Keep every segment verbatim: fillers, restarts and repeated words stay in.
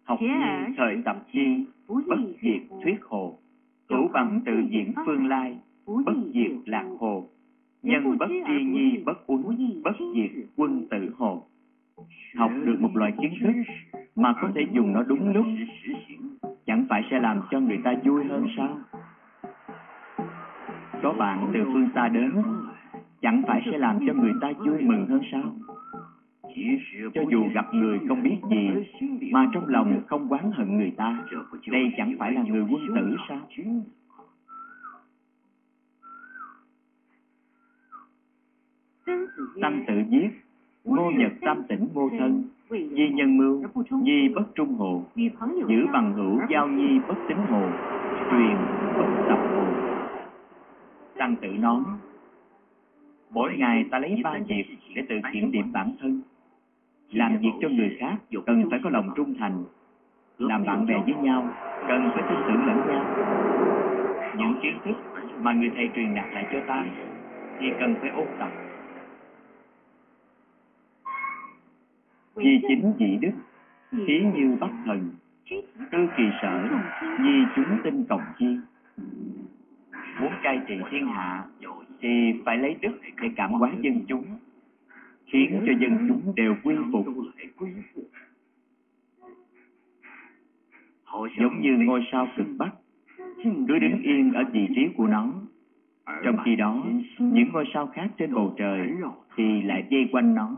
Học nhi thời tập chi, bất diệt thuyết hồ. Hữu bằng tự diễn phương lai, bất diệt lạc hồ. Nhân bất tri nhi bất uống, bất diệt quân tử hồ. Học được một loại kiến thức mà có thể dùng nó đúng lúc, chẳng phải sẽ làm cho người ta vui hơn sao? Có bạn từ phương xa đến, chẳng phải sẽ làm cho người ta vui mừng hơn sao? Cho dù gặp người không biết gì mà trong lòng không oán hận người ta, đây chẳng phải là người quân tử sao? Tăng Tự viết: Ngô Nhật tam tỉnh vô thân, nhi nhân mưu, nhi bất trung hồ. Giữ bằng hữu giao nhi bất tín hồ, truyền bất tập hồ. Tăng Tự nói: mỗi ngày ta lấy ba việc để tự kiểm điểm bản thân. Làm việc cho người khác cần phải có lòng trung thành. Làm bạn bè với nhau cần phải tin tưởng lẫn nhau. Những kiến thức mà người thầy truyền đạt lại cho ta thì cần phải ôn tập. Vì chính dị đức, thí như bắc thần, tư kỳ sở, nhi chúng tinh cộng chi. Muốn cai trị thiên hạ thì phải lấy đức để cảm hóa dân chúng, khiến cho dân chúng đều quy phục. Giống như ngôi sao cực bắc cứ đứng yên ở vị trí của nó, trong khi đó những ngôi sao khác trên bầu trời thì lại vây quanh nó.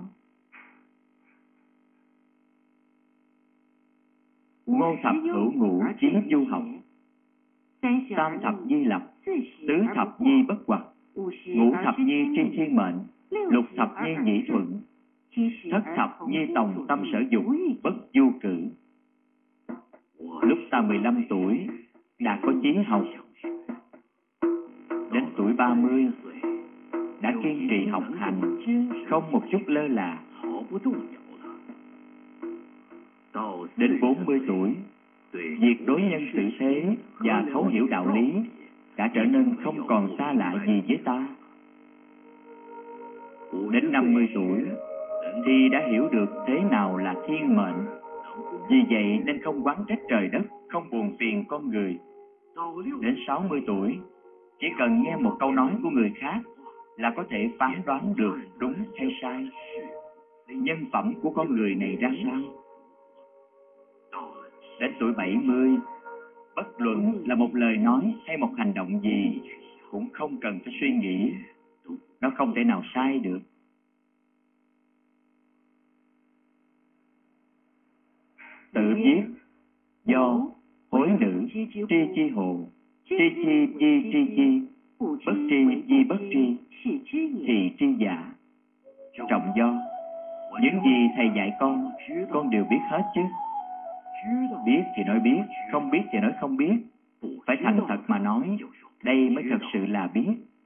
Ngô thập hữu ngũ chí du học, tam thập nhi lập, tứ thập nhi bất hoặc, ngũ thập nhi tri thiên mệnh, lục thập nhi nhĩ thuận, thất thập nhi tòng tâm sở dục, bất du cử. Lúc ta mười lăm tuổi đã có chí học, đến tuổi ba mươi đã kiên trì học hành, không một chút lơ là. Đến bốn mươi tuổi, việc đối nhân xử thế và thấu hiểu đạo lý đã trở nên không còn xa lạ gì với ta. Đến năm mươi tuổi thì đã hiểu được thế nào là thiên mệnh. Vì vậy nên không oán trách trời đất, không buồn phiền con người. Đến sáu mươi tuổi, chỉ cần nghe một câu nói của người khác là có thể phán đoán được đúng hay sai, nhân phẩm của con người này ra sao. Đến tuổi bảy mươi, bất luận là một lời nói hay một hành động gì cũng không cần phải suy nghĩ, nó không thể nào sai được. Tự viết: do hối nữ tri chi hồ, tri chi di tri chi, bất tri di bất tri, thì tri giả. Trọng do, những gì thầy dạy con, con đều biết hết chứ. Biết thì nói biết, không biết thì nói không biết. Phải thành thật mà nói, đây mới thật sự là biết.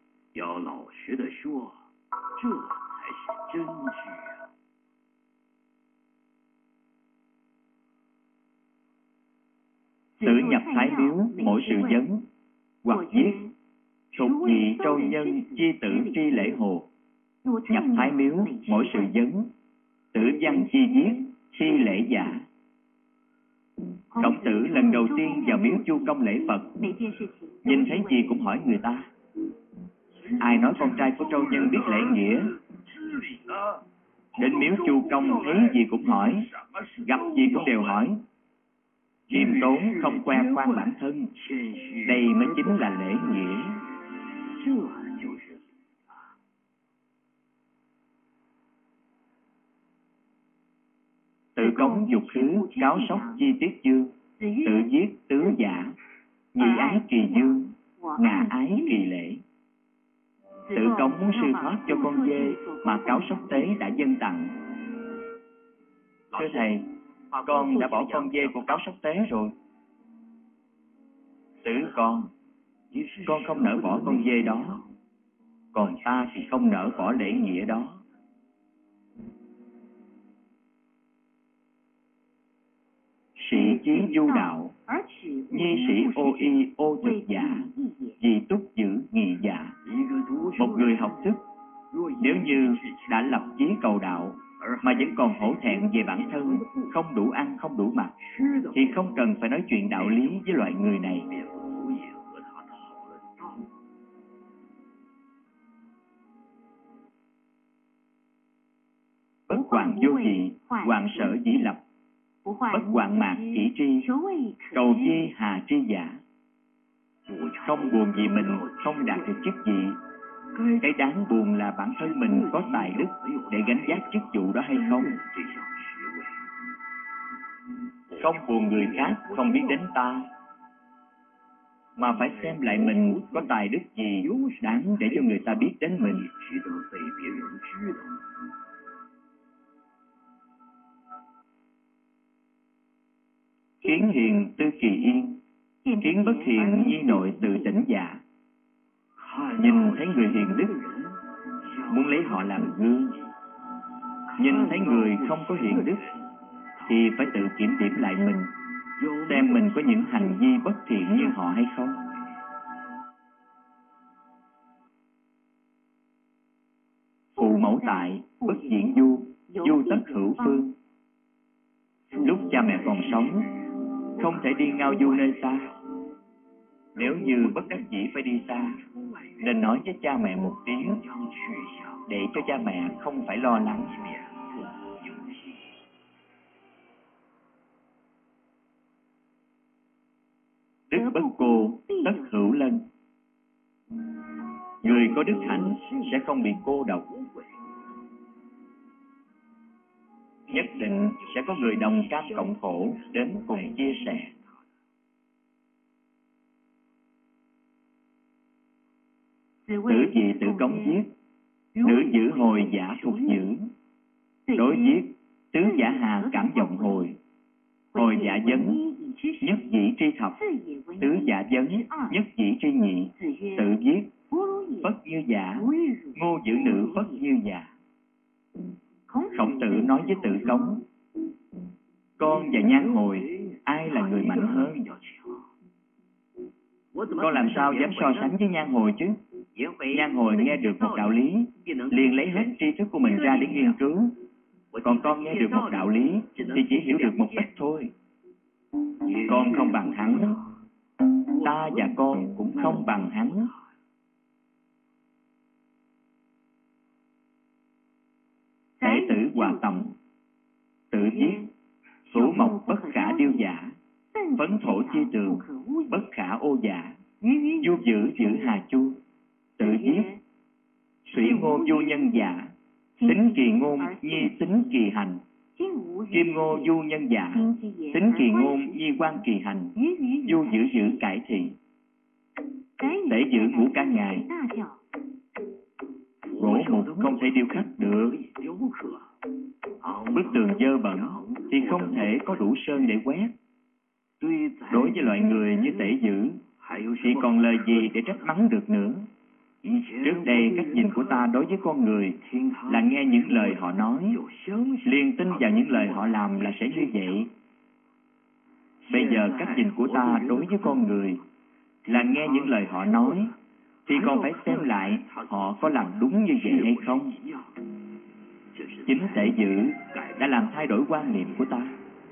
Tự nhập thái miếu mỗi sự vấn, hoặc viết: thục nhị trâu nhân chi tử tri lễ hồ. Nhập thái miếu mỗi sự vấn, tử văn chi viết chi lễ giả. Khổng Tử lần đầu tiên vào miếu chu công lễ Phật, nhìn thấy gì cũng hỏi người ta. Ai nói con trai của trâu nhân biết lễ nghĩa? Đến miếu chu công thấy gì cũng hỏi, gặp gì cũng đều hỏi. Khiêm tốn không khoe khoang bản thân, đây mới chính là lễ nghĩa. Tự cống dục khứ cáo sóc chi tiết dương, tự viết tứ giả, nhị ái kỳ dương, ngà ái kỳ lễ. Tự cống muốn sư thoát cho con dê mà cáo sóc tế đã dâng tặng. Thưa thầy, con đã bỏ con dê của cáo sóc tế rồi. Tử con, con không nỡ bỏ con dê đó, còn ta thì không nỡ bỏ lễ nghĩa đó. Sĩ chí du đạo, nhi sĩ ô y ô thực giả, vì túc giữ nghị giả. Một người học thức, nếu như đã lập chí cầu đạo mà vẫn còn hổ thẹn về bản thân, không đủ ăn không đủ mặc, thì không cần phải nói chuyện đạo lý với loại người này. Bất hoạn vô dị, hoạn sở dĩ lập. Bất hoạn mạc chỉ tri, cầu di hà tri giả. Không buồn vì mình không đạt được chức vị. Cái đáng buồn là bản thân mình có tài đức để gánh vác chức vụ đó hay không. Không buồn người khác không biết đến ta, mà phải xem lại mình có tài đức gì đáng để cho người ta biết đến mình. Kiến hiền tư kỳ yên, kiến bất hiền nhi nội tự tỉnh dạ. Nhìn thấy người hiền đức, muốn lấy họ làm gương. Nhìn thấy người không có hiền đức, thì phải tự kiểm điểm lại mình, xem mình có những hành vi bất thiện như họ hay không. Phụ mẫu tại, bất diện du, du tất hữu phương. Lúc cha mẹ còn sống, không thể đi ngao du nơi xa. Nếu như bất đắc dĩ phải đi xa, nên nói với cha mẹ một tiếng, để cho cha mẹ không phải lo lắng. Đức bất cô, tất hữu lân. Người có đức hạnh sẽ không bị cô độc. Nhất định sẽ có người đồng cam cộng khổ đến cùng chia sẻ. Tử dị tự cống giết, nữ giữ hồi giả thuộc giữ. Đối giết, tứ giả hà cảm vọng hồi. Hồi giả vấn, nhất dĩ tri thập. Tứ giả vấn, nhất dĩ tri nhị. Tự giết, phất như giả. Ngô giữ nữ phất như giả. Khổng Tử nói với Tử Cống, con và Nhan Hồi, ai là người mạnh hơn? Con làm sao dám so sánh với Nhan Hồi chứ? Nhan Hồi nghe được một đạo lý, liền lấy hết tri thức của mình ra để nghiên cứu. Còn con nghe được một đạo lý, thì chỉ hiểu được một ít thôi. Con không bằng hắn, ta và con cũng không bằng hắn. Thể tử Hòa Tầm, tự viết, thủ mộc bất khả điêu giả. Phấn thổ chi tường, bất khả ô giả. Du giữ giữ hà chu. Tự viết, thủy ngô du nhân giả. Tính kỳ ngôn nhi tính kỳ hành. Kim ngô du nhân giả. Tính kỳ ngôn nhi quan kỳ hành. Du giữ giữ cải thị. Để giữ ngũ cả ngày. Gỗ mục không thể điêu khắc được. Bức tường dơ bẩn thì không thể có đủ sơn để quét. Đối với loại người như Tể Dữ thì còn lời gì để trách mắng được nữa. Trước đây cách nhìn của ta đối với con người là nghe những lời họ nói, liền tin vào những lời họ làm là sẽ như vậy. Bây giờ cách nhìn của ta đối với con người là nghe những lời họ nói, thì còn phải xem lại họ có làm đúng như vậy hay không. Chính Tể Dữ đã làm thay đổi quan niệm của ta.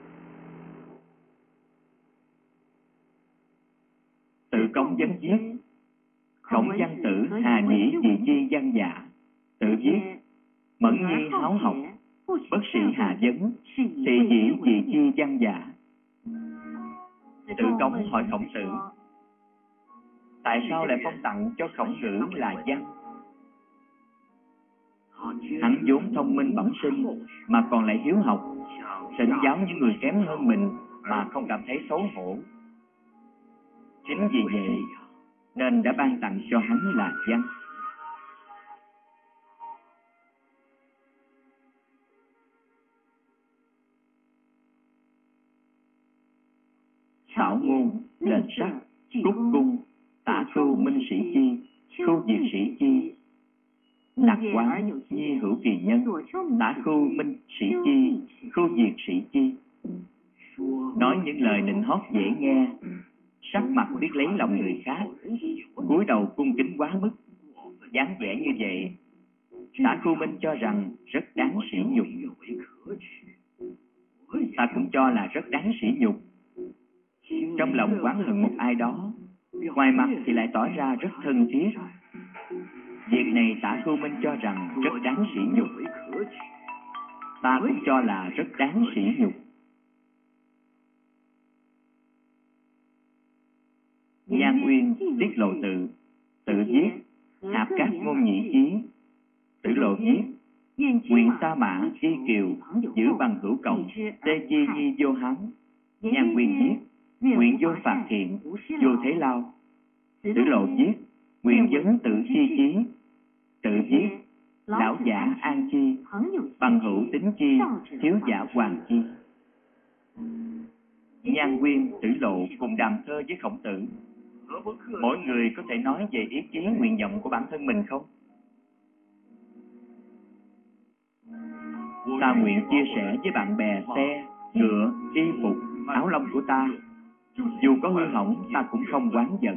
Tự Cống vấn viết, Khổng văn tử hà nhĩ dị chi văn dạ. Tự viết, mẫn nhi háo học, bất sĩ hà vấn, thị dĩ dị chi văn dạ. Tự Cống hỏi Khổng Tử, tại sao lại phong tặng cho Khổng Ngữ là văn? Hắn vốn thông minh bẩm sinh mà còn lại hiếu học, thỉnh giáo những người kém hơn mình mà không cảm thấy xấu hổ. Chính vì vậy nên đã ban tặng cho hắn là văn. Xảo ngôn, lệnh sắc, cúc cung, tả khưu minh sĩ chi, khưu diệt sĩ chi. Lạc quán, nhi hữu kỳ nhân, tả khưu minh sĩ chi, khưu diệt sĩ chi. Nói những lời nịnh hót dễ nghe, sắc mặt biết lấy lòng người khác, cúi đầu cung kính quá mức, dáng vẻ như vậy, Tả Khưu Minh cho rằng rất đáng sỉ nhục. Ta cũng cho là rất đáng sỉ nhục, trong lòng oán hận một ai đó, ngoài mặt thì lại tỏ ra rất thân thiết. Việc này Tả Khưu Minh cho rằng rất đáng sỉ nhục. Ta cũng cho là rất đáng sỉ nhục. Nhan Uyên tiết lộ tự, tự viết, hạp các ngôn nhị chí. Tử Lộ viết, nguyện sa mã y kiều, giữ bằng hữu cộng, tê chi nhi vô hám. Nhan Uyên viết, nguyện vô phạt thiện, vô thế lao. Tử Lộ viết, nguyện vấn tự chi chí. Tự viết, lão giả an chi, bằng hữu tính chi, thiếu giả hoàng chi. Nhan Uyên, Tử Lộ cùng đàm thơ với Khổng Tử. Mỗi người có thể nói về ý chí nguyện vọng của bản thân mình không? Ta nguyện chia sẻ với bạn bè xe, ngựa, y phục, áo lông của ta. Dù có hư hỏng, ta cũng không oán giận.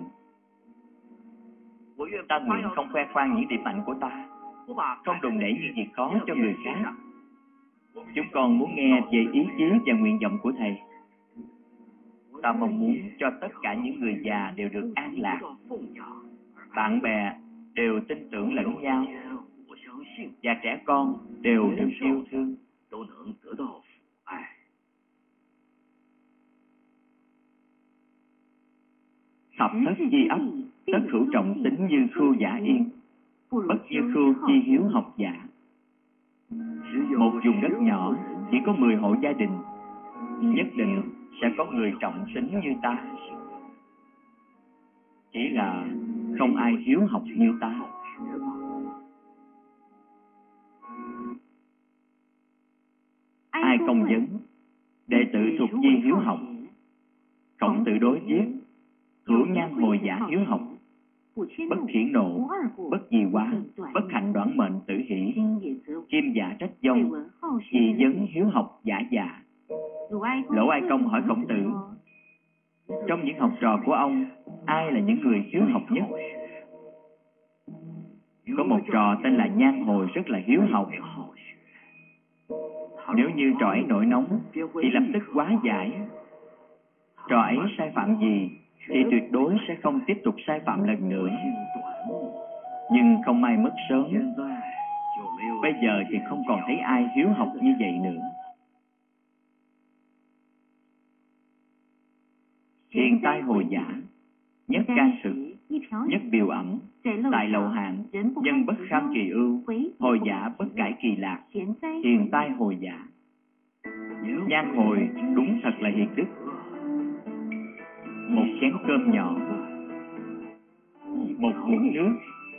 Ta nguyện không khoe khoang những điểm mạnh của ta, không đùn đẩy những việc khó cho người khác. Chúng con muốn nghe về ý chí và nguyện vọng của Thầy. Ta mong muốn cho tất cả những người già đều được an lạc, bạn bè đều tin tưởng lẫn nhau, và trẻ con đều được yêu thương. Thập thất di ấp, tất hữu trọng tính như khưu giả yên, bất như khưu chi hiếu học giả. Một vùng đất nhỏ chỉ có mười hộ gia đình, nhất định sẽ có người trọng tính như ta. Chỉ là không ai hiếu học như ta. Ai công vấn, đệ tử thuộc di hiếu học. Khổng Tử đối viết, hữu nhan hồi giả hiếu học, bất khiển nộ, bất di quá, bất hạnh đoản mệnh tử hỷ, chim giả trách dông, dị vấn hiếu học giả giả. Lỗ Ai Công hỏi Khổng Tử, trong những học trò của ông, ai là những người hiếu học nhất? Có một trò tên là Nhan Hồi rất là hiếu học. Nếu như trò ấy nổi nóng thì lập tức hóa giải. Trò ấy sai phạm gì thì tuyệt đối sẽ không tiếp tục sai phạm lần nữa. Nhưng không may mất sớm, bây giờ thì không còn thấy ai hiếu học như vậy nữa. Hiền tai hồi giả, nhất can sự, nhất biểu ẩm, tại lậu hạng, nhân bất kham kỳ ưu, hồi giả bất cải kỳ lạc, hiền tai hồi giả. Nhan Hồi đúng thật là hiền đức. Một chén cơm nhỏ, một muỗng nước,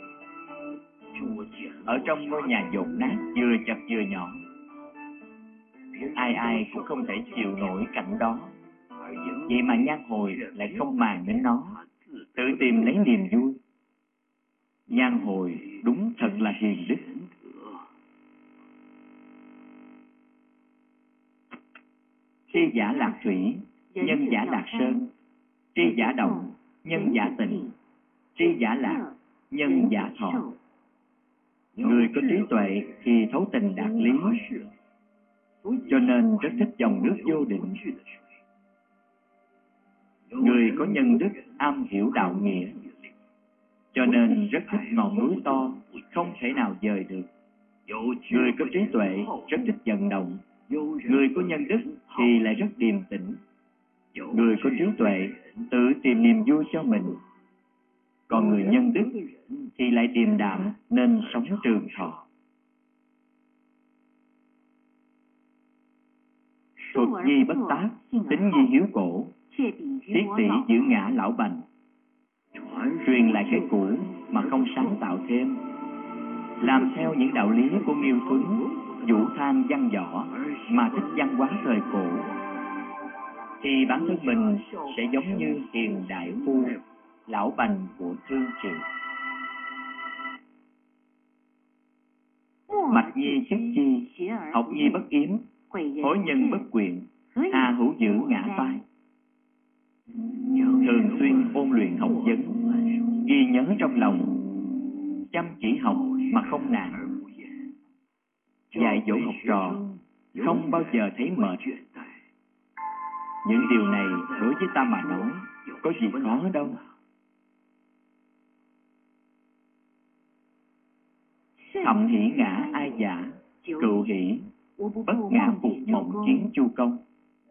ở trong ngôi nhà dột nát vừa chật vừa nhỏ, ai ai cũng không thể chịu nổi cảnh đó. Vậy mà Nhan Hồi lại không màng đến nó, tự tìm lấy niềm vui. Nhan Hồi đúng thật là hiền đức. Tri giả lạc thủy, nhân giả lạc sơn. Tri giả động, nhân giả tịnh. Tri giả lạc, nhân giả thọ. Người có trí tuệ thì thấu tình đạt lý, cho nên rất thích dòng nước vô định. Người có nhân đức am hiểu đạo nghĩa, cho nên rất thích ngọn núi to, không thể nào dời được. Người có trí tuệ rất thích vận động. Người có nhân đức thì lại rất điềm tĩnh. Người có trí tuệ tự tìm niềm vui cho mình. Còn người nhân đức thì lại điềm đạm nên sống trường thọ. Thuật nhi bất tác, tính nhi hiếu cổ, thiết tỷ giữ ngã lão bành. Truyền lại cái cũ mà không sáng tạo thêm, làm theo những đạo lý của Nghiêu Tuấn, vũ than văn võ mà thích văn hóa thời cổ, thì bản thân mình sẽ giống như Hiền đại phu, lão bành của thương triều. Mạch nhi chất chi, học nhi bất yếm, hối nhân bất quyện, hà hữu giữ ngã phái. Thường xuyên ôn luyện học vấn, ghi nhớ trong lòng, chăm chỉ học mà không nản. Dạy dỗ học trò không bao giờ thấy mệt. Những điều này đối với ta mà nói có gì khó đâu. Thậm hỷ ngã ai giả, cựu hỷ, bất ngã phục mộng kiến chu công.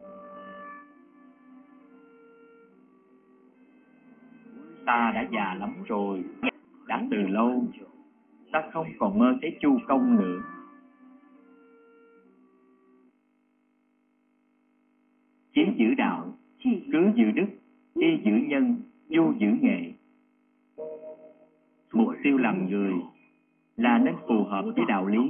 Ta đã già lắm rồi, đã từ lâu, ta không còn mơ thấy chu công nữa. Chí giữ đạo, cứ giữ đức, y giữ nhân, vô giữ nghệ. Mục tiêu làm người là nên phù hợp với đạo lý.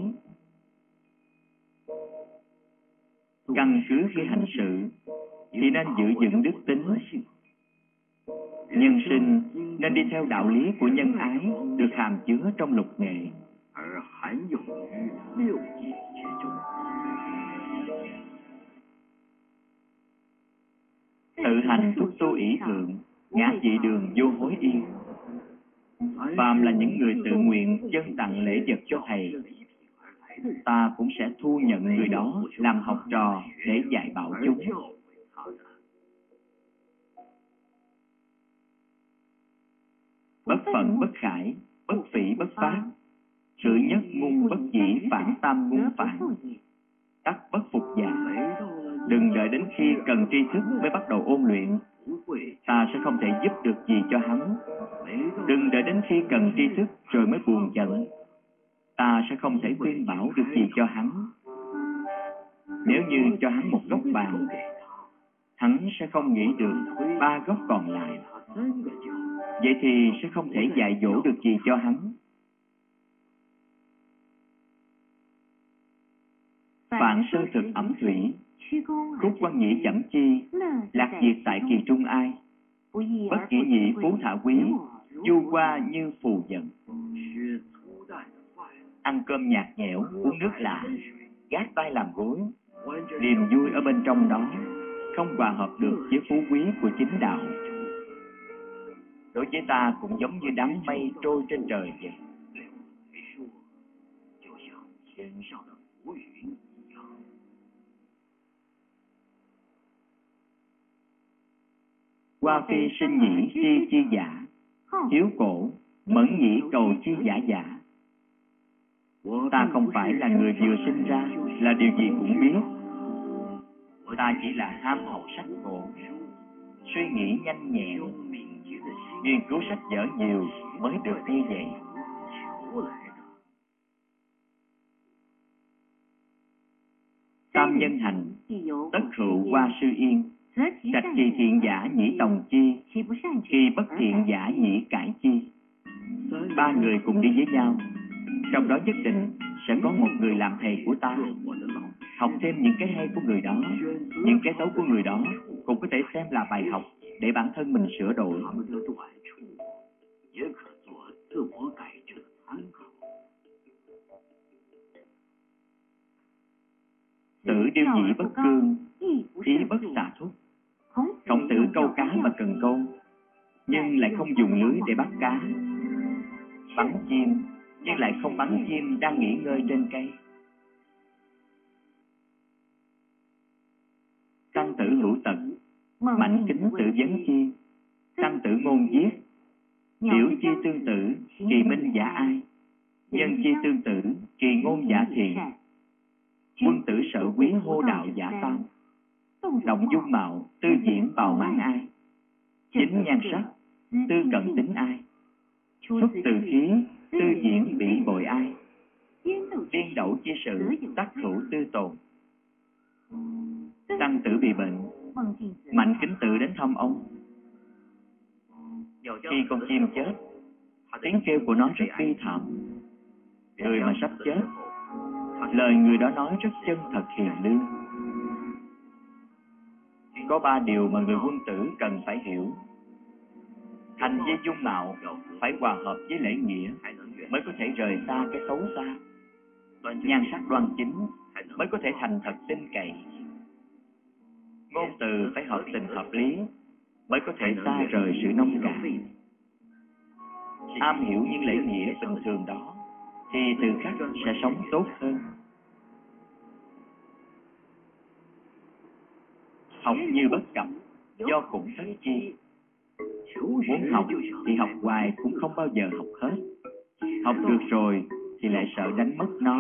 Căn cứ khi hành sự thì nên giữ vững đức tính. Nhân sinh nên đi theo đạo lý của nhân ái được hàm chứa trong lục nghệ. Tự hành thúc tu ỷ thượng, ngã dị đường vô hối yên. Phàm là những người tự nguyện dâng tặng lễ vật cho thầy, ta cũng sẽ thu nhận người đó làm học trò để dạy bảo chúng. Bất phận bất khải, bất phỉ bất pháp, sự nhất ngung bất dĩ phản tam ngung phản, tắc bất phục giả. Đừng đợi đến khi cần tri thức mới bắt đầu ôn luyện, ta sẽ không thể giúp được gì cho hắn. Đừng đợi đến khi cần tri thức rồi mới buồn giận, ta sẽ không thể khuyên bảo được gì cho hắn. Nếu như cho hắn một gốc vàng, hắn sẽ không nghĩ được ba gốc còn lại. Vậy thì sẽ không thể dạy dỗ được gì cho hắn. Phạn sơ thực ẩm thủy, khúc quan nhĩ chẩm chi, lạc diệt tại kỳ trung ai. Bất kỷ nhị phú thả quý, du qua như phù dần. Ăn cơm nhạt nhẽo, uống nước lạ, gác tay làm gối, niềm vui ở bên trong đó không hòa hợp được với phú quý của chính đạo. Đối với ta cũng giống như đám mây trôi trên trời vậy. Qua phi sinh nhĩ tri chi giả, hiếu cổ, mẫn nhĩ cầu chi giả giả. Ta không phải là người vừa sinh ra là điều gì cũng biết. Ta chỉ là ham học sách cổ, suy nghĩ nhanh nhẹn, nghiên cứu sách vở nhiều mới được như vậy. Tam nhân hành, tất hữu qua sư yên, trạch kỳ thiện giả nhĩ tòng chi, kỳ bất thiện giả nhĩ cải chi. Ba người cùng đi với nhau, trong đó nhất định sẽ có một người làm thầy của ta. Học thêm những cái hay của người đó, những cái xấu của người đó cũng có thể xem là bài học để bản thân mình sửa đổi. Tự điêu nhĩ bất cương, ý bất xả thúc. Khổng tử câu cá mà cần câu, nhưng lại không dùng lưới để bắt cá. Bắn chim, nhưng lại không bắn chim đang nghỉ ngơi trên cây. Tăng tử hữu tật, mãnh kính tự vấn chi. Tăng tử ngôn viết, tiểu chi tương tử, kỳ minh giả ai. Nhân chi tương tử, kỳ ngôn giả thiện. Quân tử sở quý hô đạo giả tam. Đọc dung mạo, tư diễn bào mãn ai. Chính nhan sắc, tư cận tính ai. Xuất từ khí, tư diễn bị bội ai. Tiên đậu chi sự, tắc hữu tư tồn. Tăng tử bị bệnh, Mạnh Kính Tự đến thăm ông. Khi con chim chết, tiếng kêu của nó rất bi thảm. Người mà sắp chết, lời người đó nói rất chân thật hiền lương. Có ba điều mà người quân tử cần phải hiểu. Hành vi dung mạo phải hòa hợp với lễ nghĩa mới có thể rời xa cái xấu xa. Nhan sắc đoan chính mới có thể thành thật tin cậy. Ngôn từ phải hợp tình hợp lý mới có thể xa rời sự nông cạn. Am hiểu những lễ nghĩa bình thường đó thì từ khắc sẽ sống tốt hơn. học như bất cập, do khủng thất chi. Muốn học thì học hoài cũng không bao giờ học hết. Học được rồi thì lại sợ đánh mất nó.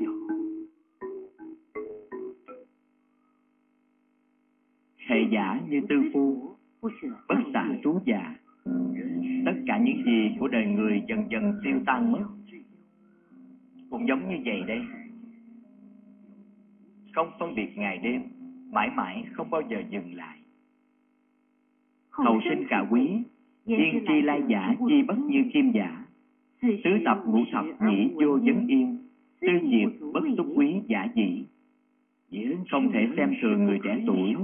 Hệ giả như tư phu, bất xả trú già. Tất cả những gì của đời người dần dần tiêu tan mất. Cũng giống như vậy đây. Không phân biệt ngày đêm, mãi mãi không bao giờ dừng lại. Hậu sinh cả quý, yên tri lai giả chi bất như kim giả. Tứ tập ngũ thập nhĩ vô vấn yên, tư diệt bất túc quý giả dĩ. Không thể xem thường người trẻ tuổi.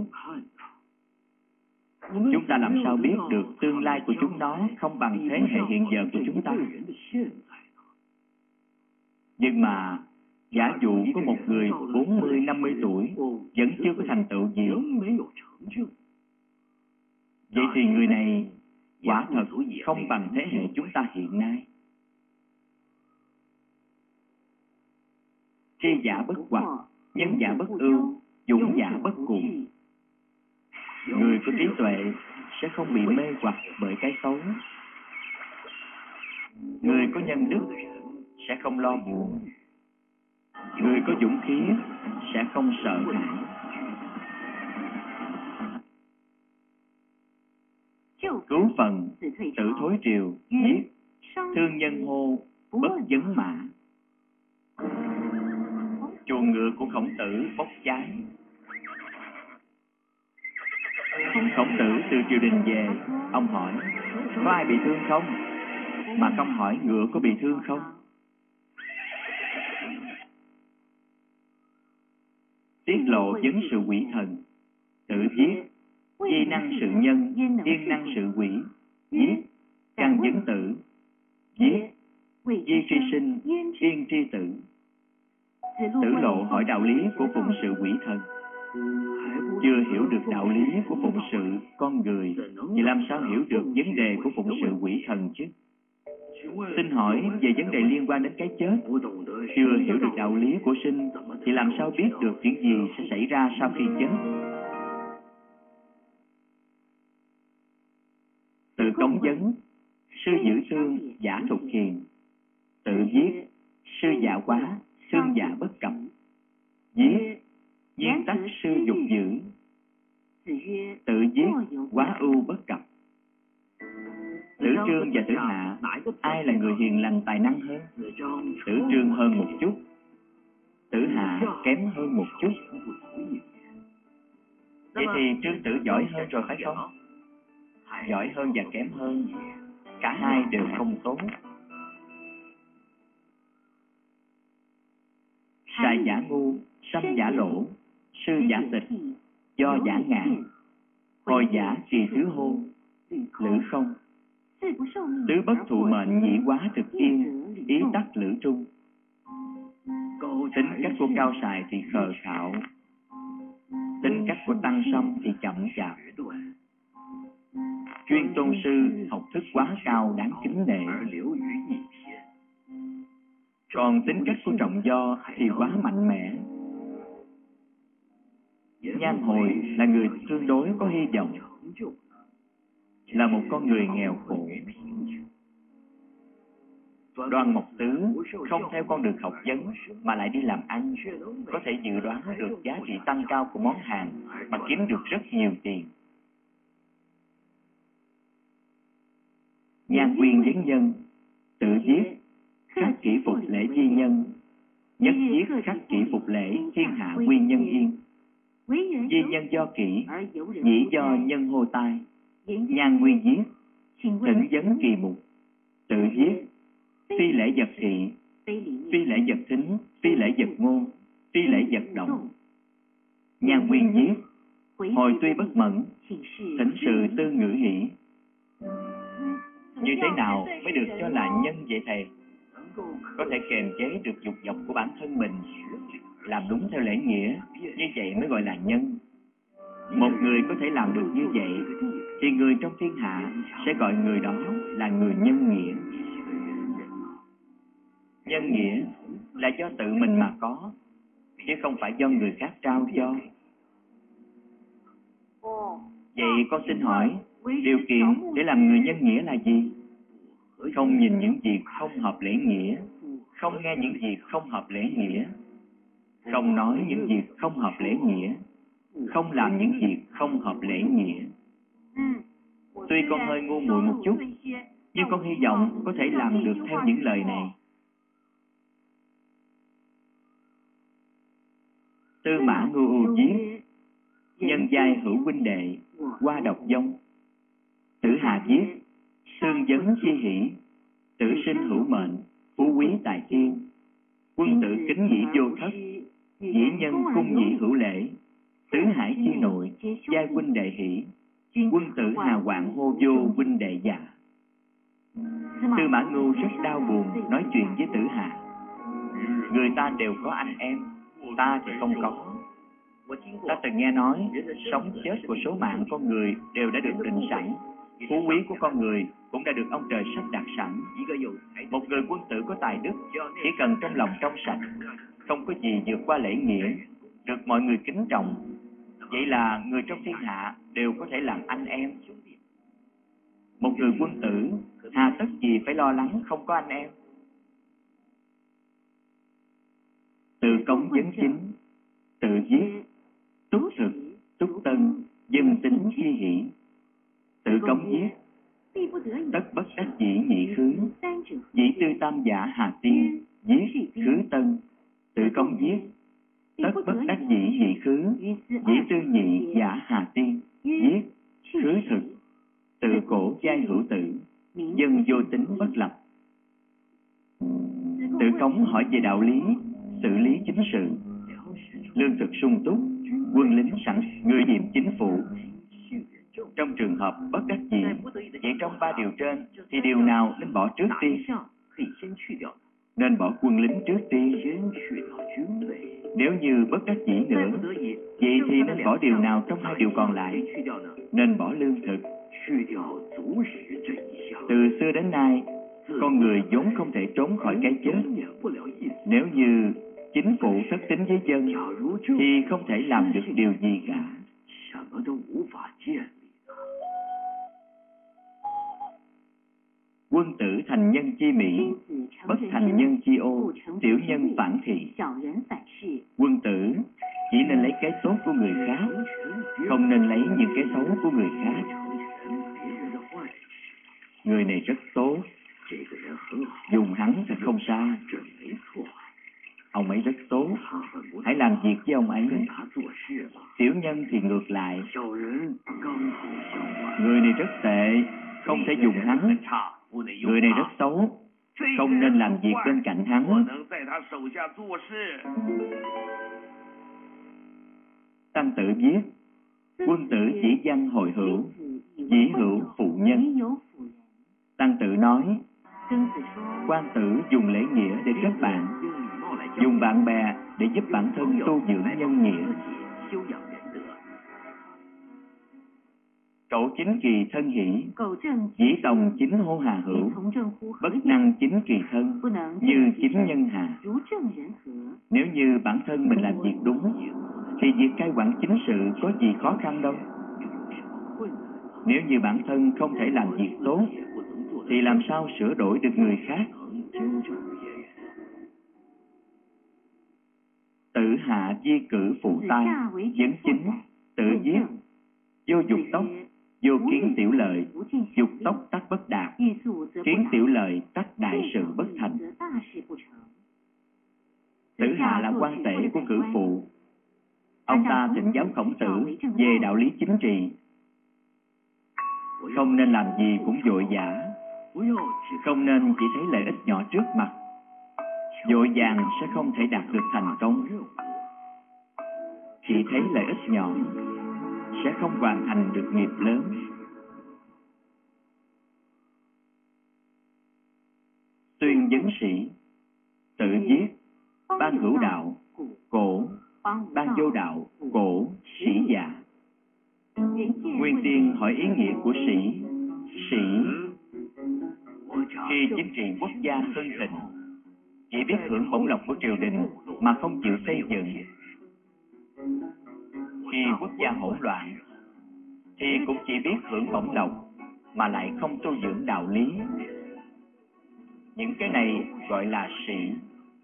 Chúng ta làm sao biết được tương lai của chúng nó không bằng thế hệ hiện giờ của chúng ta? Nhưng mà giả dụ có một người bốn mươi năm mươi tuổi vẫn chưa có thành tựu gì, vậy thì người này quả thật không bằng thế hệ chúng ta hiện nay. Tri giả bất hoặc, nhân giả bất ưu, dũng giả bất cuồng. Người có trí tuệ sẽ không bị mê hoặc bởi cái xấu. Người có nhân đức sẽ không lo buồn. Người có dũng khí sẽ không sợ hãi. Cứu phần, tự thối triều, giết, thương nhân hô, bất vấn mã. Chuồng ngựa của Khổng Tử bốc cháy. Khổng Tử từ triều đình về, ông hỏi, có ai bị thương không? Mà không hỏi ngựa có bị thương không? Tiết lộ vấn sự quỷ thần, tự giết, di năng sự nhân, yên năng sự quỷ, giết, căn vấn tử, giết, di tri sinh, yên tri tử. Tử Lộ hỏi đạo lý của phụng sự quỷ thần. Chưa hiểu được đạo lý của phụng sự con người thì làm sao hiểu được vấn đề của phụng sự quỷ thần chứ? Xin hỏi về vấn đề liên quan đến cái chết. Chưa hiểu được đạo lý của sinh thì làm sao biết được những gì sẽ xảy ra sau khi chết? Tự cống vấn, sư giữ thương, giả thục hiền. Tự giết, sư giả quá, thương giả bất cập. Giết, nhiên tắc sư dục giữ. Tự giết, quá ưu bất cập. Tử Trương và Tử Hạ, ai là người hiền lành tài năng hơn? Tử Trương hơn một chút, Tử Hạ kém hơn một chút. Vậy thì Trương Tử giỏi hơn rồi phải không? Giỏi hơn và kém hơn, cả hai đều không tốt. Sai giả ngu, sâm giả lỗ, sư giả tịch, do giả ngạn, hồi giả trì thứ hô, lữ không. Tứ bất thụ mệnh nhị quá thực yên, ý tắc lữ trung. Tính cách của cao sài thì khờ khạo, tính cách của tăng sâm thì chậm chạp. Chuyên tôn sư học thức quá cao đáng kính nể, còn tính cách của trọng do thì quá mạnh mẽ. Nhan Hồi là người tương đối có hy vọng, là một con người nghèo khổ. Đoan Mộc Tứ không theo con đường học vấn mà lại đi làm ăn, có thể dự đoán được giá trị tăng cao của món hàng mà kiếm được rất nhiều tiền. Nhan Quyên vấn nhân, tự giết, khắc kỷ phục lễ di nhân, nhất giết khắc kỷ phục lễ thiên hạ quy nhân yên. Di nhân do kỷ, nhĩ do nhân hô tai. Nhan Nguyên giết, thỉnh vấn kỳ mục, tự giết, phi lễ vật thị, phi lễ vật thính, phi lễ vật ngôn, phi lễ vật động. Nhan Nguyên giết, hồi tuy bất mẫn, thỉnh sự tư ngữ hỷ. Như thế nào mới được cho là nhân vậy thầy? Có thể kiềm chế được dục vọng của bản thân mình, làm đúng theo lễ nghĩa, như vậy mới gọi là nhân. Một người có thể làm được như vậy thì người trong thiên hạ sẽ gọi người đó là người nhân nghĩa. Nhân nghĩa là do tự mình mà có, chứ không phải do người khác trao cho. Vậy con xin hỏi, điều kiện để làm người nhân nghĩa là gì? Không nhìn những việc không hợp lễ nghĩa, không nghe những việc không hợp lễ nghĩa, không nói những việc không hợp lễ nghĩa, không làm những việc không hợp lễ nghĩa. Tuy con hơi ngu muội một chút, nhưng con hy vọng có thể làm được theo những lời này. Tư Mã Ngưu Ưu viết: nhân giai hữu huynh đệ, qua độc vong. Tử Hà viết: tương vấn chi hỷ, tử sinh hữu mệnh, phú quý tại thiên. Quân tử kính dĩ vô thất, dĩ nhân cung dĩ hữu lễ. Tứ hải chi nội, giai huynh đệ hỷ. Quân tử hà quạng hô vô huynh đệ dạ. Tư Mã Ngưu rất đau buồn nói chuyện với Tử Hà. Người ta đều có anh em, ta thì không có. Ta từng nghe nói, sống chết của số mạng con người đều đã được định sẵn. Phú quý của con người cũng đã được ông trời sắp đặt sẵn. Một người quân tử có tài đức, chỉ cần trong lòng trong sạch, không có gì vượt qua lễ nghĩa, được mọi người kính trọng. Vậy là người trong thiên hạ đều có thể làm anh em. Một người quân tử, hà tất gì phải lo lắng không có anh em? Tự cống vấn chính, tự viết, túc thực, túc tân, dân tính chi hỷ. Tự cống viết: tất bất đắc dĩ nhị khứ, dĩ tư tam giả hà tiên, viết khứ tân. Tự cống viết: tất bất đắc dĩ nhị khứ, dĩ tư nhị giả hà tiên, viết khứ thực. Tự cổ giai hữu tử, dân vô tính bất lập. Tự cống hỏi về đạo lý, xử lý chính sự. Lương thực sung túc, quân lính sẵn, người nhiệm chính phủ. Trong trường hợp bất đắc dĩ, vậy trong ba điều trên thì điều nào nên bỏ trước tiên? Nên bỏ quân lính trước tiên. Nếu như bất đắc dĩ nữa, vậy thì nên bỏ điều nào trong hai điều còn lại? Nên bỏ lương thực. Từ xưa đến nay, con người vốn không thể trốn khỏi cái chết. Nếu như chính phủ thất tín với dân, thì không thể làm được điều gì cả. Quân tử thành nhân chi mỹ, bất thành nhân chi ô, tiểu nhân phản thị. Quân tử chỉ nên lấy cái tốt của người khác, không nên lấy những cái xấu của người khác. Người này rất tốt, dùng hắn thì không sao. Ông ấy rất tốt, hãy làm việc với ông ấy. Tiểu nhân thì ngược lại, người này rất tệ, không thể dùng hắn. Người này rất xấu, không nên làm việc bên cạnh hắn. Tăng Tử viết: quân tử chỉ văn hội hữu, dĩ hữu phụ nhân. Tăng Tử nói, quan tử dùng lễ nghĩa để kết bạn, dùng bạn bè để giúp bản thân tu dưỡng nhân nghĩa. Cậu chính kỳ thân hỷ, dĩ tòng chính hô hà hữu, bất năng chính kỳ thân, như chính nhân hà. Nếu như bản thân mình làm việc đúng, thì việc cai quản chính sự có gì khó khăn đâu. Nếu như bản thân không thể làm việc tốt, thì làm sao sửa đổi được người khác? Tử hạ di cử phụ tai, vấn chính, tự viết: vô dục tốc, vô kiến tiểu lợi, dục tốc tắc bất đạt, kiến tiểu lợi tắc đại sự bất thành. Tử Hạ là quan tể của cử phụ. Ông ta thỉnh giáo Khổng Tử về đạo lý chính trị. Không nên làm gì cũng vội vã, không nên chỉ thấy lợi ích nhỏ trước mặt. Vội vàng sẽ không thể đạt được thành công. Chỉ thấy lợi ích nhỏ sẽ không hoàn thành được nghiệp lớn. Tuyên vấn sĩ, tự viết: ban hữu đạo, cổ; ban vô đạo, cổ, sĩ dạ. Nguyên Tiên hỏi ý nghĩa của sĩ. Sĩ khi chính trị quốc gia hưng thịnh, chỉ biết hưởng bổng lộc của triều đình mà không chịu xây dựng. Khi quốc gia hỗn loạn, thì cũng chỉ biết hưởng bổng lộc mà lại không tu dưỡng đạo lý. Những cái này gọi là sĩ.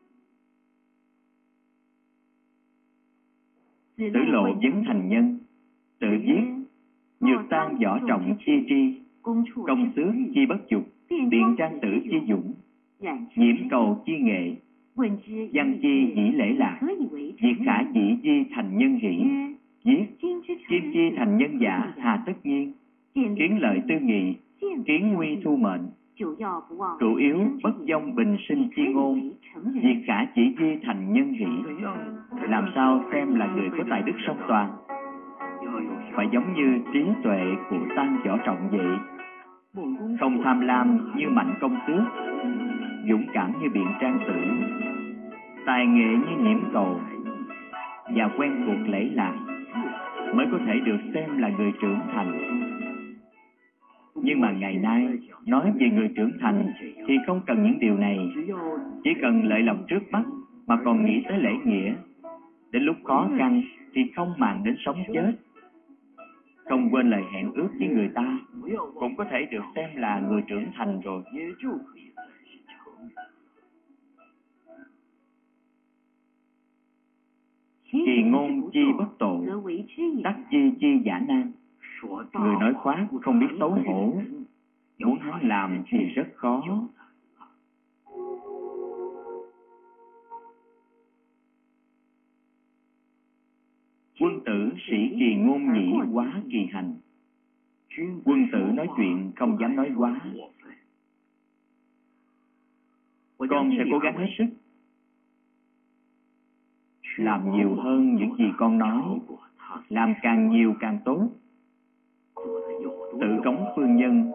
Tử lộ vấn thành nhân, tự viết, nhược tan võ trọng chi tri, công xước chi bất dục, biện trang tử chi dũng, nhiễm cầu chi nghệ, văn chi dĩ lễ lạc, diệt khả dĩ di thành nhân hỷ, viết, kim chi thành nhân giả hà tất nhiên, kiến lợi tư nghị, kiến nguy thu mệnh, cửu yếu bất vong bình sinh chi ngôn, diệt khả chỉ di thành nhân hỷ. Làm sao xem là người có tài đức song toàn? Phải giống như trí tuệ của Tăng Võ Trọng vậy, không tham lam như Mạnh Công Tước, dũng cảm như Biện Trang Tử, tài nghệ như Nhiễm Cầu, và quen thuộc lễ lạc, mới có thể được xem là người trưởng thành. Nhưng mà ngày nay, nói về người trưởng thành thì không cần những điều này, chỉ cần lợi lộc trước mắt mà còn nghĩ tới lễ nghĩa. Đến lúc khó khăn thì không màng đến sống chết, không quên lời hẹn ước với người ta, cũng có thể được xem là người trưởng thành rồi. Kỳ ngôn chi bất tổ, đắc chi chi giả nan. Người nói khoác không biết xấu hổ, muốn hắn làm thì rất khó. Quân tử sĩ kỳ ngôn nhĩ quá kỳ hành. Quân tử nói chuyện không dám nói quá. Con sẽ cố gắng hết sức, làm nhiều hơn những gì con nói, làm càng nhiều càng tốt. Tự cống phương nhân.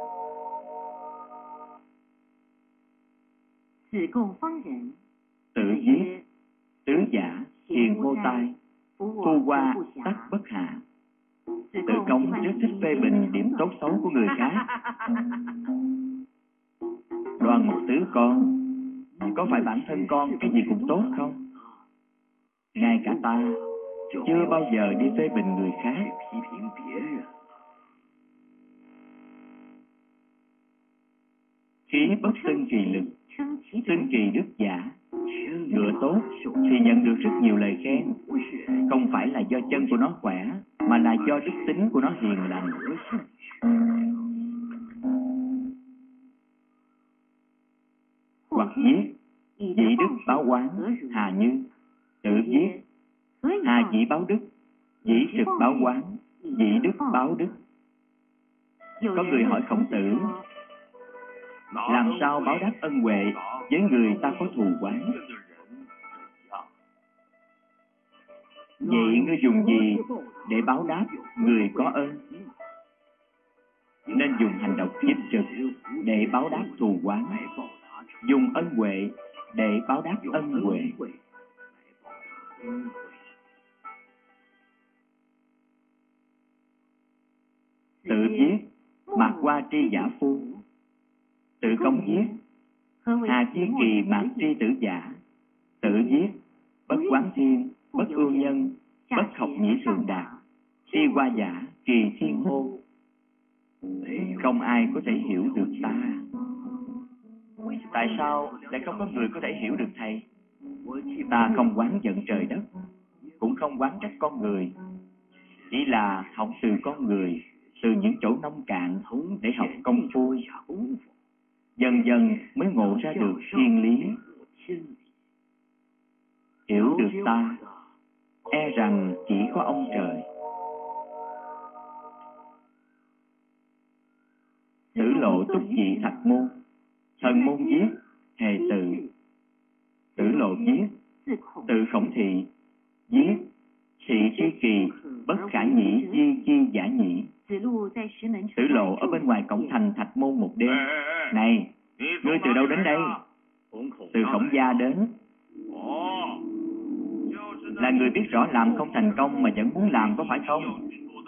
Tự viết, tứ giả, hiền hô tai, phu qua, tắc bất hạ. Tự cống rất thích phê bình điểm tốt xấu của người khác. Đoan một tứ con, có phải bản thân con cái gì cũng tốt không? Ngay cả ta chưa bao giờ đi phê bình người khác. Khí bất xưng kỳ lực, xưng kỳ đức giả. Ngựa tốt thì nhận được rất nhiều lời khen, không phải là do chân của nó khỏe, mà là do đức tính của nó hiền lành. Hoặc viết, dĩ đức báo quán, hà như. Tự viết, hà dĩ báo đức, dĩ trực báo quán, dĩ đức báo đức. Có người hỏi Khổng Tử, làm sao báo đáp ân huệ với người ta có thù oán? Vậy ngươi dùng gì để báo đáp người có ơn? Nên dùng hành động chính trực để báo đáp thù oán, dùng ân huệ để báo đáp ân huệ. Tự viết, mạc qua tri giả phu. Tự cống viết, hà chi kỳ mạc tri tử giả. Tự viết, bất quán thiên, bất ưu nhân, bất học nhĩ thượng đạt, tri qua giả, kỳ thiên hô. Không ai có thể hiểu được ta. Tại sao lại không có người có thể hiểu được thầy? Ta không oán giận trời đất, cũng không oán trách con người, chỉ là học từ con người, từ những chỗ nông cạn để học công phu. Dần dần mới ngộ ra được thiên lý. Hiểu được ta, e rằng chỉ có ông trời. Tử lộ túc dị thạch môn. Thần môn viết, hề tự. Tử lộ viết, tự Khổng thị. Viết, sĩ chi kỳ, bất khả nhĩ di chi giả nhĩ. Tử lộ ở bên ngoài cổng thành Thạch Môn một đêm. Này, ngươi từ đâu đến đây? Từ Khổng gia đến. Là người biết rõ làm không thành công mà vẫn muốn làm, có phải không?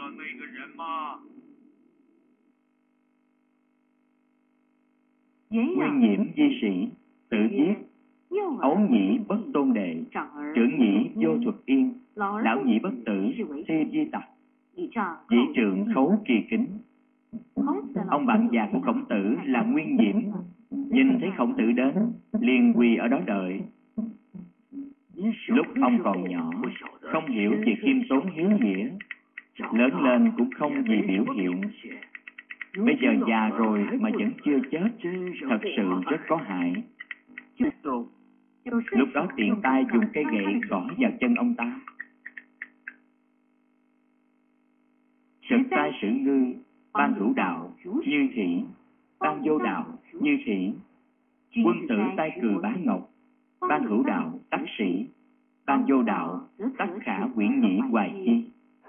Nguyên nhiễm di sĩ. Tự viết, ấu nhĩ bất tôn đệ, trưởng nhĩ vô thuật yên, lão nhĩ bất tử, si di tặc. Dĩ trượng khấu kỳ kính. Ông bạn già của Khổng Tử là Nguyên Diễm, nhìn thấy Khổng Tử đến, liền quỳ ở đó đợi. Lúc ông còn nhỏ, không hiểu việc khiêm tốn hiếu nghĩa, lớn lên cũng không gì biểu hiện. Bây giờ già rồi mà vẫn chưa chết, thật sự rất có hại. Lúc đó tiện tay dùng cây gậy gõ vào chân ông ta. Sực tai sử ngư, ban hữu đạo, như khỉ, ban vô đạo, như khỉ. Quân tử tay cừ bá ngọc, ban hữu đạo, tắc sĩ, ban vô đạo, tắc khả quyển nhĩ hoài chi.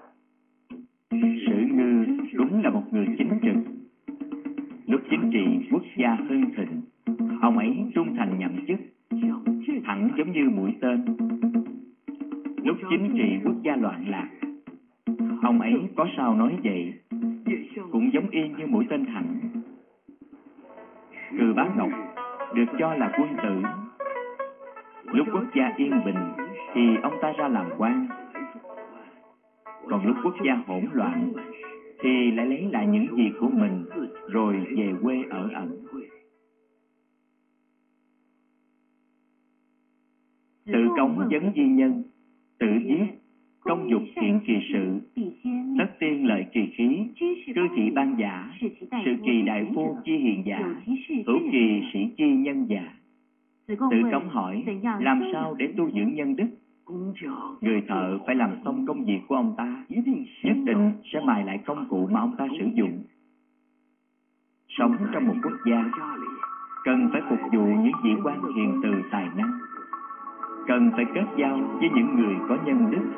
Sử ngư đúng là một người chính trực. Lúc chính trị quốc gia hưng thịnh, ông ấy trung thành nhậm chức, thẳng giống như mũi tên. Lúc chính trị quốc gia loạn lạc, ông ấy có sao nói vậy, cũng giống y như mũi tên thẳng. Cừ Bá Ngọc được cho là quân tử. Lúc quốc gia yên bình thì ông ta ra làm quan, còn lúc quốc gia hỗn loạn thì lại lấy lại những gì của mình rồi về quê ở ẩn. Tự cống vấn di nhân, tự giết, công dục thiện kỳ sự, tất tiên lợi kỳ khí, cư thị ban giả, sự kỳ đại phu chi hiền giả, hữu kỳ sĩ chi nhân giả. Tự cống hỏi, làm sao để tu dưỡng nhân đức? Người thợ phải làm xong công việc của ông ta, nhất định sẽ mài lại công cụ mà ông ta sử dụng. Sống trong một quốc gia, cần phải phục vụ những vị quan hiền từ tài năng, cần phải kết giao với những người có nhân đức.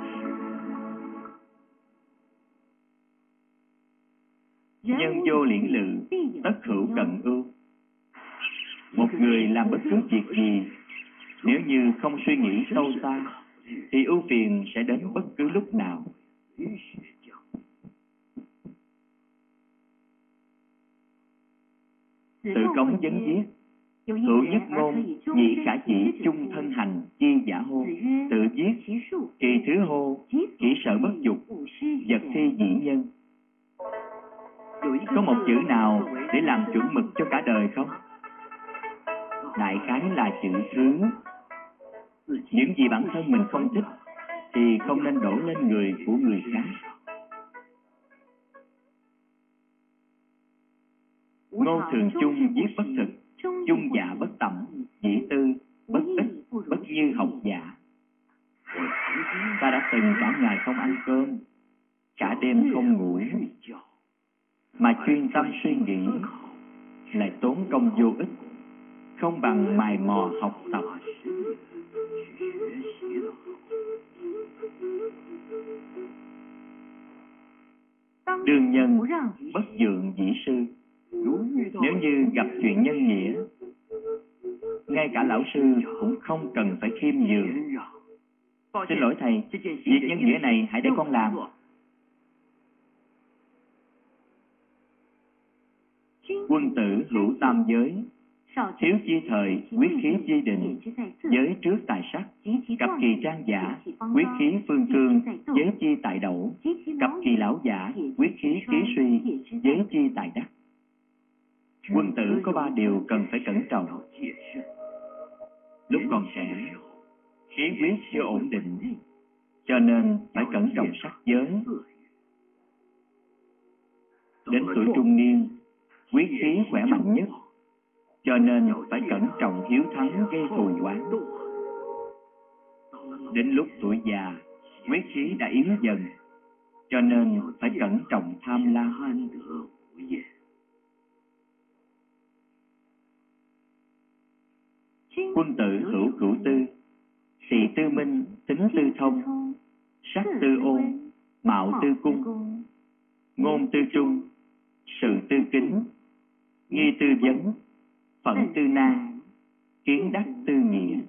Nhân vô liễn lự, tất hữu cận ưu. Một người làm bất cứ việc gì, nếu như không suy nghĩ sâu xa, thì ưu phiền sẽ đến bất cứ lúc nào. Tự cống vấn viết, hữu nhất ngôn, nhị khả chỉ chung thân hành, chi giả hô. Tự viết, kỳ thứ hô, chỉ sợ bất dục, vật thi dĩ nhân. Có một chữ nào để làm chuẩn mực cho cả đời không? Đại khái là chữ thứ. Những gì bản thân mình không thích thì không nên đổ lên người của người khác. Ngô Thường Chung viết bất thực, chung dạ bất tẩm, dĩ tư, bất ích, bất như học giả. Ta đã từng cả ngày không ăn cơm, cả đêm không ngủ, mà chuyên tâm suy nghĩ, lại tốn công vô ích, không bằng mài mò học tập. Đương nhân, bất dượng dĩ sư. Nếu như gặp chuyện nhân nghĩa, ngay cả lão sư cũng không cần phải khiêm nhường. Xin lỗi thầy, việc nhân nghĩa này hãy để con làm. Quân tử hữu tam giới, thiếu chi thời, quyết khí chi định, giới trước tài sắc, cập kỳ trang giả, quyết khí phương cương, giới chi tại đậu, cập kỳ lão giả, quyết khí ký suy, giới chi tại đắc. Quân tử có ba điều cần phải cẩn trọng. Lúc còn trẻ, khí huyết chưa ổn định, cho nên phải cẩn trọng sắc giới. Đến tuổi trung niên, quyết khí khỏe mạnh nhất, cho nên phải cẩn trọng hiếu thắng gây thù oán. Đến lúc tuổi già, quyết khí đã yếu dần, cho nên phải cẩn trọng tham lam. Quân tử hữu cửu tư, thị tư minh, tính tư thông, sắc tư ôn, mạo tư cung, ngôn tư trung, sự tư kính, nghi tư vấn, phận tư nan, kiến đắc tư nghĩa.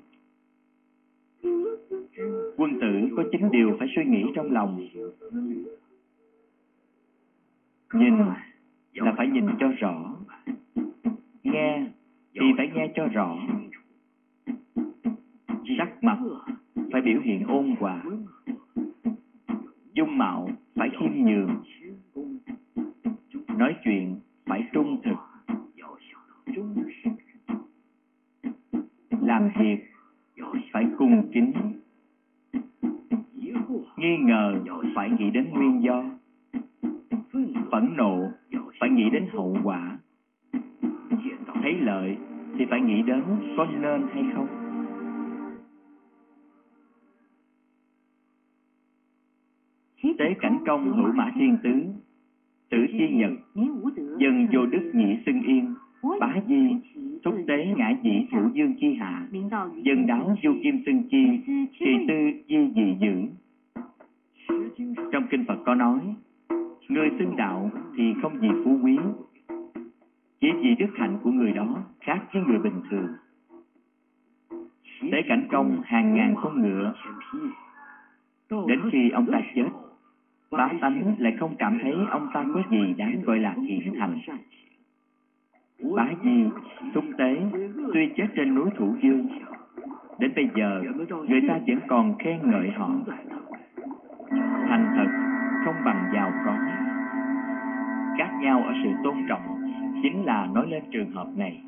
Quân tử có chín điều phải suy nghĩ trong lòng. Nhìn là phải nhìn cho rõ, nghe thì phải nghe cho rõ, sắc mặt phải biểu hiện ôn hòa, dung mạo phải khiêm nhường, nói chuyện phải trung thực, làm việc phải cung kính, nghi ngờ phải nghĩ đến nguyên do, phẫn nộ phải nghĩ đến hậu quả, thấy lợi thì phải nghĩ đến có nên hay không. Tế Cảnh Công hữu mã thiên tứ, tử chi nhật, dân vô đức nhị xưng yên, bá di thúc tế ngã dĩ thủ dương chi hạ, dân đáo vô kim xưng chi, kỳ tư di dị dữ. Trong kinh Phật có nói, người xưng đạo thì không gì phú quý, chỉ vì đức hạnh của người đó khác với người bình thường. Tế Cảnh Công hàng ngàn con ngựa, đến khi ông ta chết, bá tánh lại không cảm thấy ông ta có gì đáng gọi là hiển thành. Bá di thúc tế tuy chết trên núi Thủ Dương, đến bây giờ người ta vẫn còn khen ngợi họ. Thành thật không bằng giàu có. Khác nhau ở sự tôn trọng chính là nói lên trường hợp này.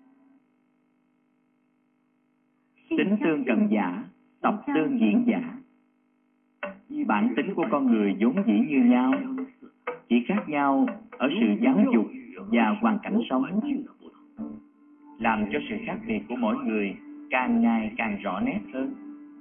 Tính tương cận giả, tập tương diễn giả. Bản tính của con người vốn dĩ như nhau, chỉ khác nhau ở sự giáo dục và hoàn cảnh sống, làm cho sự khác biệt của mỗi người càng ngày càng rõ nét hơn.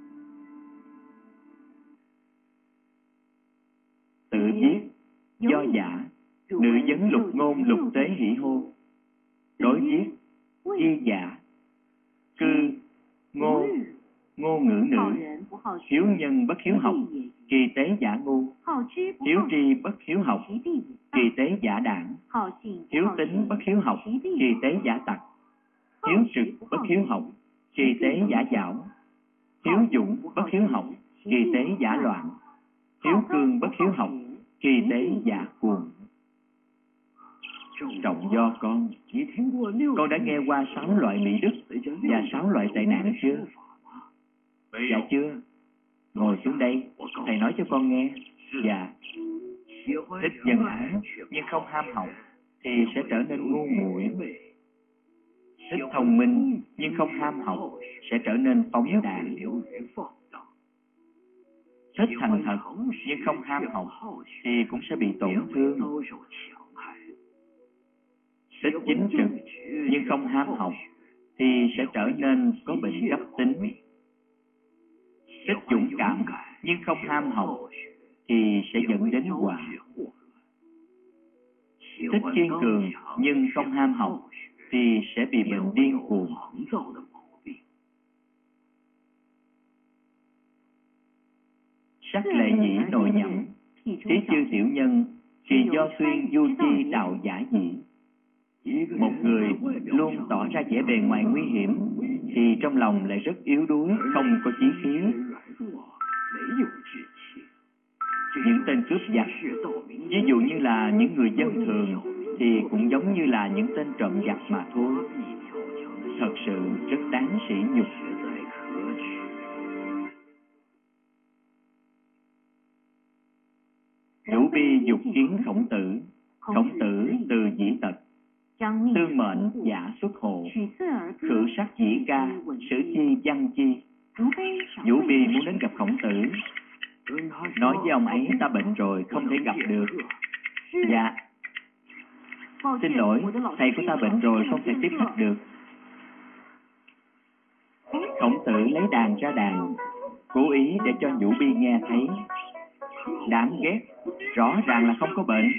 Tự viết, do giả, nữ vấn lục ngôn lục tế hỷ hô. Đối viết, di giả, cư, ngô, ngô ngữ nữ, hiếu nhân bất hiếu học, kỳ tế giả ngu, hiếu tri bất hiếu học, kỳ tế giả đảng, hiếu tính bất hiếu học, kỳ tế giả tặc, hiếu trực bất hiếu học, kỳ tế giả dảo, hiếu dũng bất hiếu học, kỳ tế giả loạn, hiếu cương bất hiếu học, kỳ tế giả cuồng. Trọng do con. Con đã nghe qua sáu loại mỹ đức và sáu loại tệ nạn chưa? Dạ chưa. Ngồi xuống đây, thầy nói cho con nghe. Dạ. Thích dân ái nhưng không ham học thì sẽ trở nên ngu muội. Thích thông minh nhưng không ham học sẽ trở nên phóng đãng. Thích thành thật nhưng không ham học thì cũng sẽ bị tổn thương. Thích chính trực nhưng không ham học thì sẽ trở nên có bệnh cấp tính. Thích dũng cảm nhưng không ham học thì sẽ dẫn đến họa. Thích kiên cường nhưng không ham học thì sẽ bị bệnh điên cuồng. Sắc lệ nhĩ nội nhẫm, thí chư tiểu nhân, kỳ do xuyên du chi đạo giả dị. Một người luôn tỏ ra vẻ bề ngoài nguy hiểm thì trong lòng lại rất yếu đuối, không có chí khí. Những tên cướp giặc, ví dụ như là những người dân thường, thì cũng giống như là những tên trộm giặc mà thôi. Thật sự rất đáng sỉ nhục. Vũ Bi dục kiến Khổng Tử, Khổng Tử từ dĩ tật, tương mệnh giả xuất hộ, khử sắc dĩ ca, sử chi văn chi. Vũ Bi muốn đến gặp Khổng Tử, nói với ông ấy ta bệnh rồi không thể gặp được. Dạ, xin lỗi, thầy của ta bệnh rồi không thể tiếp khách được. Khổng Tử lấy đàn ra đàn, cố ý để cho Vũ Bi nghe thấy. Đáng ghét, rõ ràng là không có bệnh.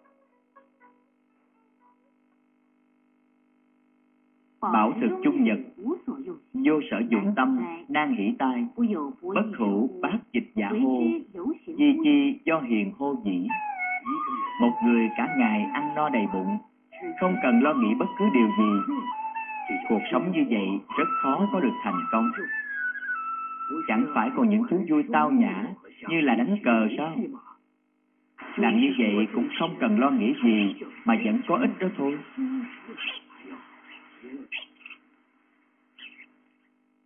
Bảo thực chung nhật, vô sở dụng tâm, nan hỷ tai, bất hữu bát dịch giả hô, di chi do hiền hô dĩ. Một người cả ngày ăn no đầy bụng, không cần lo nghĩ bất cứ điều gì. Cuộc sống như vậy rất khó có được thành công. Chẳng phải còn những thú vui tao nhã như là đánh cờ sao? Làm như vậy cũng không cần lo nghĩ gì mà vẫn có ích đó thôi.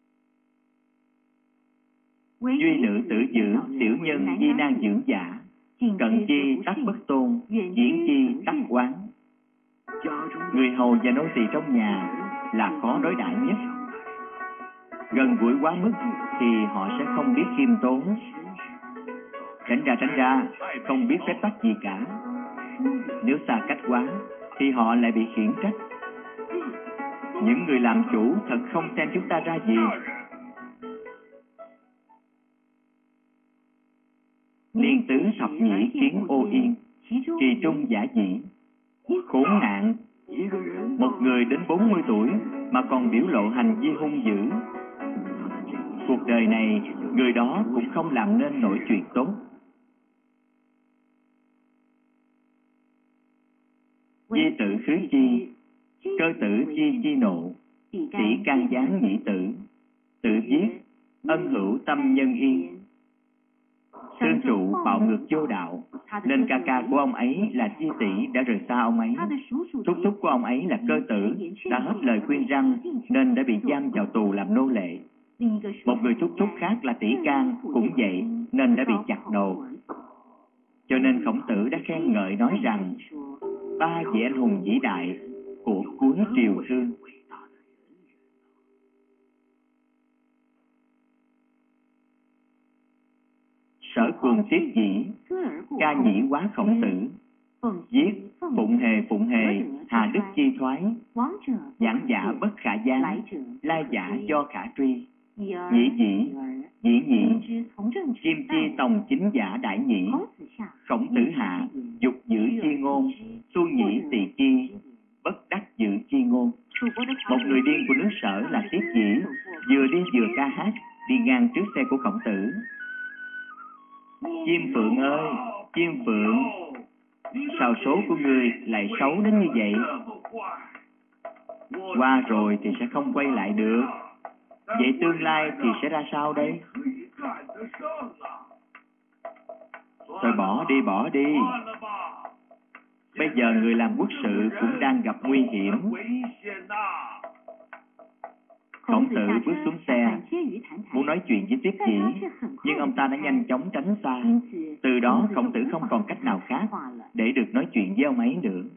Duy nữ tử giữ, tiểu nhân di nan dưỡng giả. Cận chi tắc bất tôn, diễn chi tắc oán. Người hầu và nô tỳ trong nhà là khó đối đãi nhất. Gần gũi quá mức thì họ sẽ không biết khiêm tốn. Tránh ra tránh ra, không biết phép tắc gì cả. Nếu xa cách quá thì họ lại bị khiển trách. Những người làm chủ thật không xem chúng ta ra gì. Liên tứ thập nhĩ kiến ô yên, kỳ trung giả dĩ. Khốn nạn, một người đến bốn mươi tuổi mà còn biểu lộ hành vi hung dữ. Cuộc đời này, người đó cũng không làm nên nổi chuyện tốt. Di tự khứ chi, cơ tử chi chi nộ, tỷ can gián nhĩ tử, tự giết, ân hữu tâm nhân yên. Tương trụ bạo ngược vô đạo, nên ca ca của ông ấy là Chi Tỷ đã rời xa ông ấy. Thúc thúc của ông ấy là Cơ Tử đã hết lời khuyên răn nên đã bị giam vào tù làm nô lệ. Một người thúc thúc khác là Tỷ Can cũng vậy nên đã bị chặt đầu. Cho nên Khổng Tử đã khen ngợi nói rằng ba vị anh hùng vĩ đại của cuối triều Thương. Sở cuồng tiết dĩ, ca nhĩ quá Khổng Tử, giết phụng hề phụng hề, hà đức chi thoái, giảng giả bất khả giáng, lai giả do khả truy, nhĩ dĩ, dĩ nhĩ, chim chi tòng chính giả đại nhĩ, Khổng Tử hạ, dục giữ chi ngôn, tu nhĩ tỳ chi, bất đắc giữ chi ngôn. Một người điên của nước Sở là Tiết Dĩ, vừa đi vừa ca hát, đi ngang trước xe của Khổng Tử. Chim phượng ơi, chim phượng, sao số của ngươi lại xấu đến như vậy? Qua rồi thì sẽ không quay lại được. Vậy tương lai thì sẽ ra sao đây? Thôi bỏ đi, bỏ đi. Bây giờ người làm quốc sự cũng đang gặp nguy hiểm. Khổng Tử bước xuống xe, muốn nói chuyện với Tiết Dĩ, nhưng ông ta đã nhanh chóng tránh xa. Từ đó Khổng Tử không còn cách nào khác để được nói chuyện với ông ấy nữa.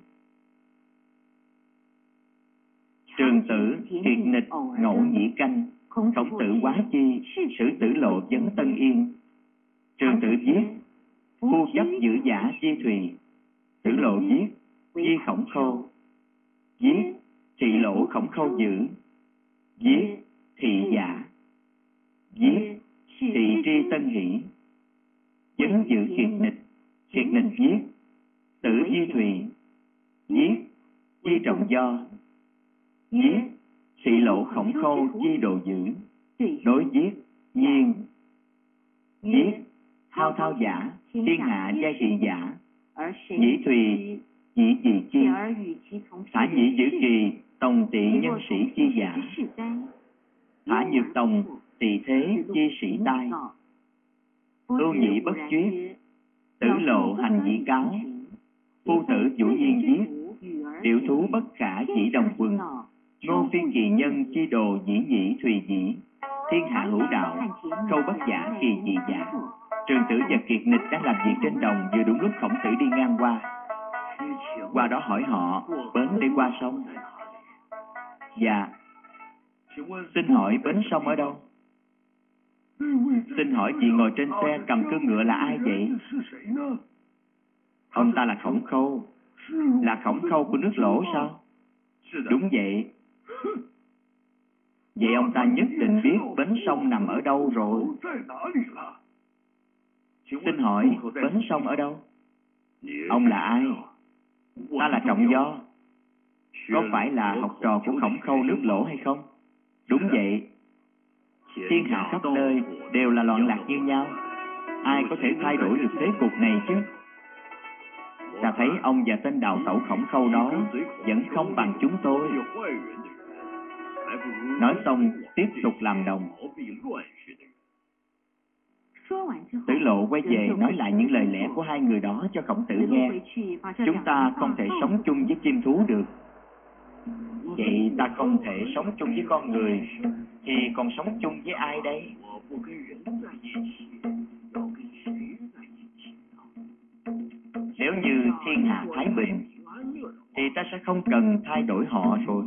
Trường Tử kiệt nịch ngẫu nhĩ canh, Khổng Tử quá chi, sử Tử Lộ vấn Tân Yên. Trường Tử viết, phu chấp giữ giả chi thùy. Tử Lộ viết, di Khổng Khâu. Viết, thị lỗ Khổng Khâu giữ. Viết, thị giả. Viết, thị tri tân hỷ. Vấn giữ kiệt nịch. Kiệt nịch viết, tử di thùy. Viết, chi trọng do. Viết, thị lộ Khổng Khâu chi đồ giữ. Đối viết, nhiên. Viết, thao thao giả, thiên hạ giai thị giả. Nhĩ thùy, nhĩ dị chi. Thả nhĩ giữ kỳ, tòng tị nhân sĩ chi giả. Thả nhược tòng, tỳ thế chi sĩ tai. Ưu nhĩ bất chuyết, Tử Lộ hành nhĩ cáo. Phu tử chủ nhiên viết, tiểu thú bất khả chỉ đồng quân. Ngô phiên kỳ nhân chi đồ dĩ nhĩ thùy dĩ. Thiên hạ hữu đạo, câu bất giả kỳ dị giả. Trường Tử và Kiệt Nịch đang làm việc trên đồng, vừa đúng lúc Khổng Tử đi ngang qua. Qua đó hỏi họ bến để qua sông. Dạ, xin hỏi bến sông ở đâu? Xin hỏi vị ngồi trên xe cầm cương ngựa là ai vậy? Ông ta là Khổng Khâu. Là Khổng Khâu của nước Lỗ sao? Đúng vậy. Vậy ông ta nhất định biết bến sông nằm ở đâu rồi. Xin hỏi bến sông ở đâu? Ông là ai? Ta là Trọng Do. Có phải là học trò của Khổng Khâu nước Lỗ hay không? Đúng vậy. Thiên hạ khắp nơi đều là loạn lạc như nhau. Ai có thể thay đổi được thế cục này chứ? Ta thấy ông và tên đào tẩu Khổng Khâu đó vẫn không bằng chúng tôi. Nói xong tiếp tục làm đồng. Tử Lộ quay về nói lại những lời lẽ của hai người đó cho Khổng Tử nghe. Chúng ta không thể sống chung với chim thú được. Vậy ta không thể sống chung với con người thì còn sống chung với ai đây? Nếu như thiên hạ thái bình thì ta sẽ không cần thay đổi họ rồi.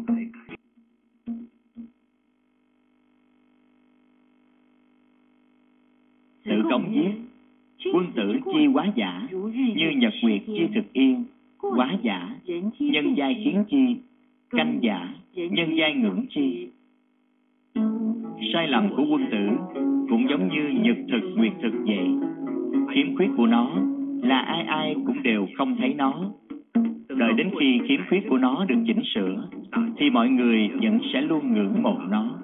Tự cống giết, quân tử chi quá giả, như nhật nguyệt chi thực yên. Quá giả, nhân giai khiến chi, canh giả, nhân giai ngưỡng chi. Sai lầm của quân tử cũng giống như nhật thực nguyệt thực vậy. Khiếm khuyết của nó là ai ai cũng đều không thấy nó. Đợi đến khi khiếm khuyết của nó được chỉnh sửa thì mọi người vẫn sẽ luôn ngưỡng mộ nó.